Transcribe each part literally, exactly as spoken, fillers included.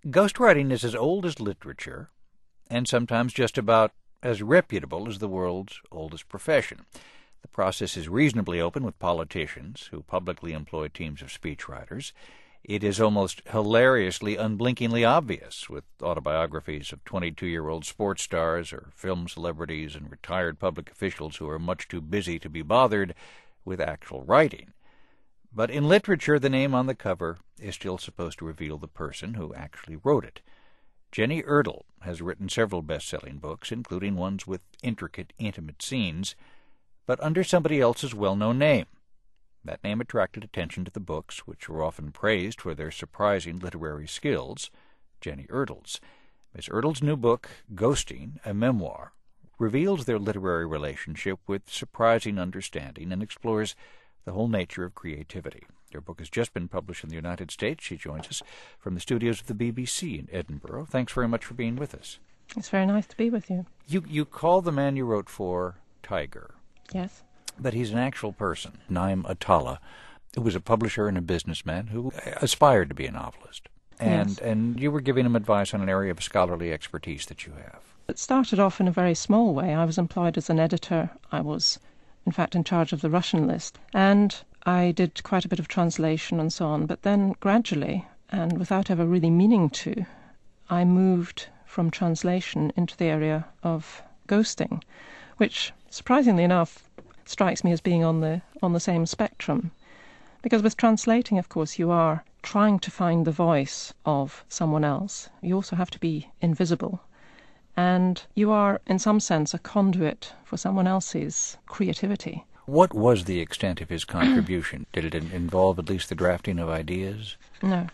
Ghostwriting is as old as literature, and sometimes just about as reputable as the world's oldest profession. The process is reasonably open with politicians who publicly employ teams of speechwriters. It is almost hilariously, unblinkingly obvious with autobiographies of twenty-two-year-old sports stars or film celebrities and retired public officials who are much too busy to be bothered with actual writing. But in literature, the name on the cover is still supposed to reveal the person who actually wrote it. Jenny Ertl has written several best-selling books, including ones with intricate, intimate scenes, but under somebody else's well-known name. That name attracted attention to the books, which were often praised for their surprising literary skills, Jenny Ertl's. Miss Ertl's new book, Ghosting, a memoir, reveals their literary relationship with surprising understanding and explores the whole nature of creativity. Your book has just been published in the United States. She joins us from the studios of the B B C in Edinburgh. Thanks very much for being with us. It's very nice to be with you. You you call the man you wrote for Tiger. Yes. But he's an actual person, Naim Attallah, who was a publisher and a businessman who aspired to be a novelist. And Yes. and you were giving him advice on an area of scholarly expertise that you have. It started off in a very small way. I was employed as an editor. I was, in fact, in charge of the Russian list. And I did quite a bit of translation and so on. But then gradually, and without ever really meaning to, I moved from translation into the area of ghosting, which, surprisingly enough, strikes me as being on the on the same spectrum. Because with translating, of course, you are trying to find the voice of someone else. You also have to be invisible. And you are, in some sense, a conduit for someone else's creativity. What was the extent of his contribution? Did it involve at least the drafting of ideas? No.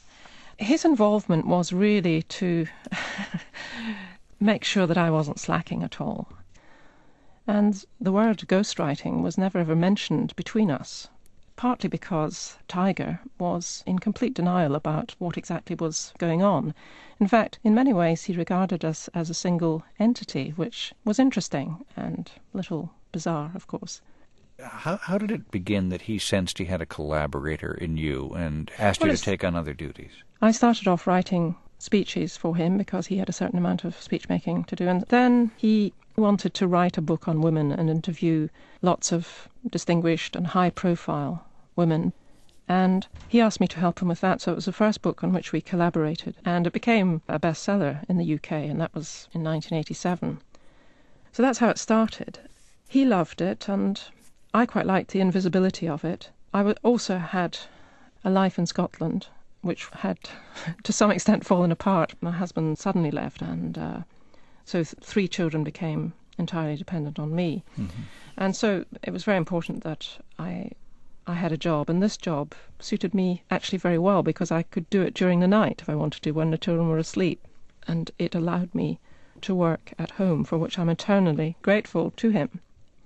His involvement was really to make sure that I wasn't slacking at all. And the word ghostwriting was never ever mentioned between us, partly because Tiger was in complete denial about what exactly was going on. In fact, in many ways he regarded us as a single entity, which was interesting and a little bizarre, of course. How how did it begin that he sensed he had a collaborator in you and asked Well, you to it's- take on other duties? I started off writing speeches for him because he had a certain amount of speech-making to do, and then he wanted to write a book on women and interview lots of distinguished and high-profile women. And he asked me to help him with that, so it was the first book on which we collaborated. And it became a bestseller in the U K, and that was in nineteen eighty-seven. So that's how it started. He loved it, and I quite liked the invisibility of it. I w- also had a life in Scotland, which had, to some extent, fallen apart. My husband suddenly left, and uh, so th- three children became entirely dependent on me. Mm-hmm. And so it was very important that I I had a job, and this job suited me actually very well because I could do it during the night if I wanted to, when the children were asleep. And it allowed me to work at home, for which I'm eternally grateful to him.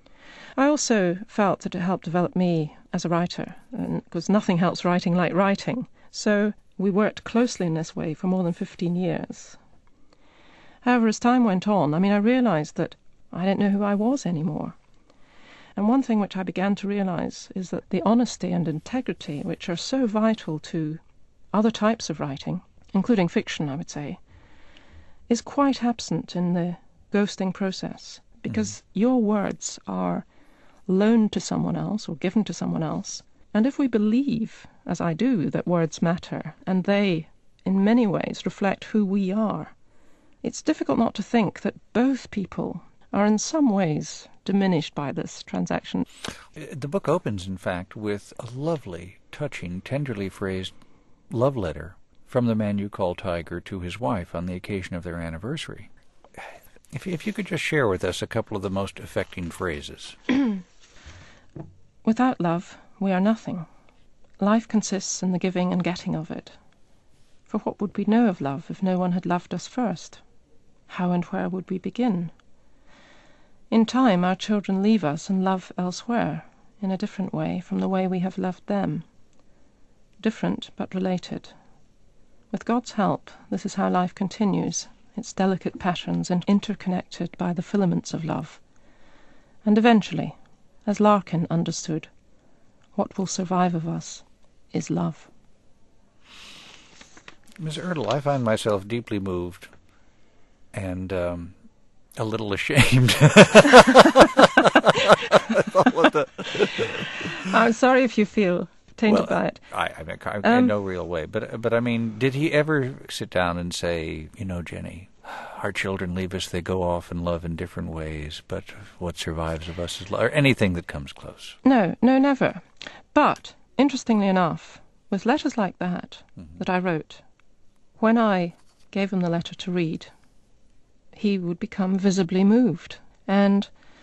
I also felt that it helped develop me as a writer, and because nothing helps writing like writing. So we worked closely in this way for more than fifteen years. However, as time went on, I mean, I realized that I didn't know who I was anymore. And one thing which I began to realize is that the honesty and integrity, which are so vital to other types of writing, including fiction, I would say, is quite absent in the ghosting process, because mm. your words are loaned to someone else or given to someone else. And if we believe, as I do, that words matter, and they, in many ways, reflect who we are, it's difficult not to think that both people are in some ways diminished by this transaction. The book opens, in fact, with a lovely, touching, tenderly phrased love letter from the man you call Tiger to his wife on the occasion of their anniversary. If, if you could just share with us a couple of the most affecting phrases. Without love, we are nothing. Life consists in the giving and getting of it. For what would we know of love if no one had loved us first? How and where would we begin? In time, our children leave us and love elsewhere, in a different way from the way we have loved them. Different, but related. With God's help, this is how life continues, its delicate patterns and interconnected by the filaments of love. And eventually, as Larkin understood, what will survive of us is love. Miss Ertl, I find myself deeply moved and um, a little ashamed. I'm sorry if you feel tainted well, by it. I, I, mean, I Um, in no real way. But, but I mean, did he ever sit down and say, you know, Jenny, our children leave us, they go off and love in different ways, but what survives of us is love, or anything that comes close? No, no, never. But, interestingly enough, with letters like that, Mm-hmm. that I wrote, when I gave him the letter to read, he would become visibly moved. And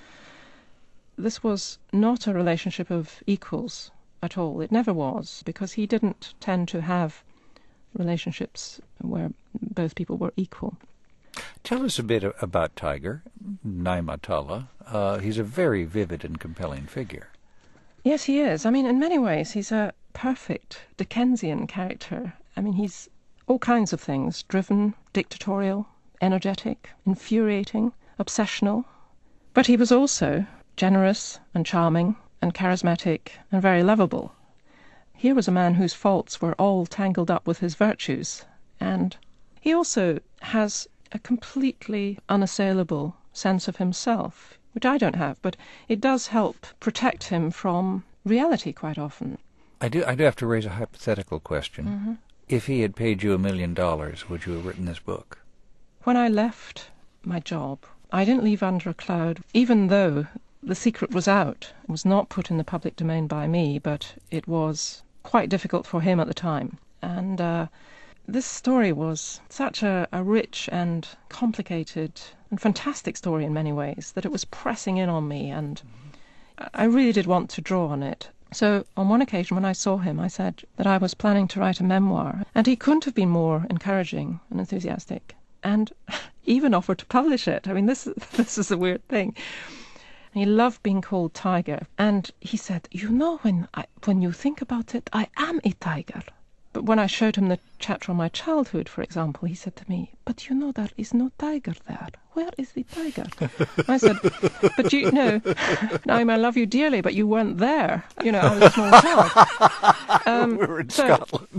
this was not a relationship of equals at all. It never was, because he didn't tend to have relationships where both people were equal. Tell us a bit about Tiger, Naimatala. Uh, he's a very vivid and compelling figure. Yes, he is. I mean, in many ways, he's a perfect Dickensian character. I mean, he's all kinds of things: driven, dictatorial, energetic, infuriating, obsessional. But he was also generous and charming and charismatic and very lovable. Here was a man whose faults were all tangled up with his virtues. And he also has a completely unassailable sense of himself, which I don't have, but it does help protect him from reality quite often. I do, I do have to raise a hypothetical question. Mm-hmm. If he had paid you a million dollars, would you have written this book? When I left my job, I didn't leave under a cloud, even though the secret was out. It was not put in the public domain by me, but it was quite difficult for him at the time. And uh, this story was such a, a rich and complicated and fantastic story in many ways that it was pressing in on me, and I really did want to draw on it. So on one occasion when I saw him, I said that I was planning to write a memoir, and he couldn't have been more encouraging and enthusiastic, and even offered to publish it. I mean, this, this is a weird thing. He loved being called Tiger, and he said, you know, when I, when you think about it, I am a tiger. But when I showed him the chapter on my childhood, for example, he said to me, but you know, there is no tiger there. Where is the tiger? I said, but you know, Naim, I love you dearly, but you weren't there. You know, I was a small child. Um, we were in so, Scotland.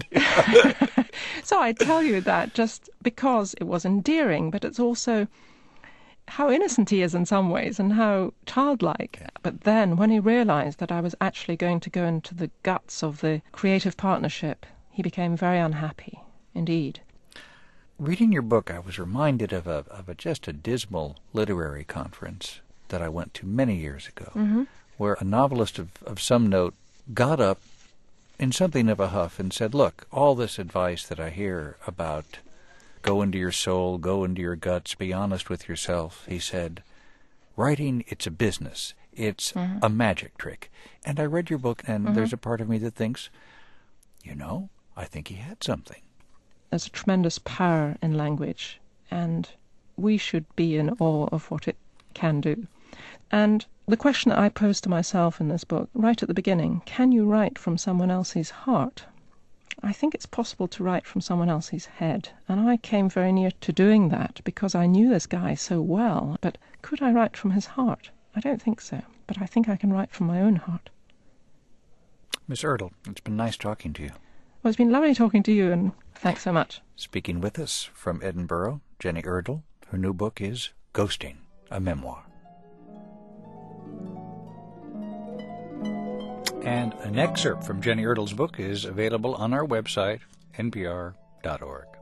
So I tell you that just because it was endearing, but it's also how innocent he is in some ways and how childlike. Yeah. But then when he realized that I was actually going to go into the guts of the creative partnership, he became very unhappy indeed. Reading your book, I was reminded of a of a just a dismal literary conference that I went to many years ago, Mm-hmm. where a novelist of, of some note got up in something of a huff and said, look, all this advice that I hear about go into your soul, go into your guts, be honest with yourself, he said, writing, it's a business. It's Mm-hmm. a magic trick. And I read your book, and Mm-hmm. there's a part of me that thinks, you know, I think he had something. There's a tremendous power in language, and we should be in awe of what it can do. And the question that I posed to myself in this book, right at the beginning, can you write from someone else's heart? I think it's possible to write from someone else's head, and I came very near to doing that because I knew this guy so well. But could I write from his heart? I don't think so, but I think I can write from my own heart. Miss Ertl, it's been nice talking to you. Well, it's been lovely talking to you, and thanks so much. Speaking with us from Edinburgh, Jenny Ertl. Her new book is Ghosting, a Memoir. And an excerpt from Jenny Ertl's book is available on our website, N P R dot org.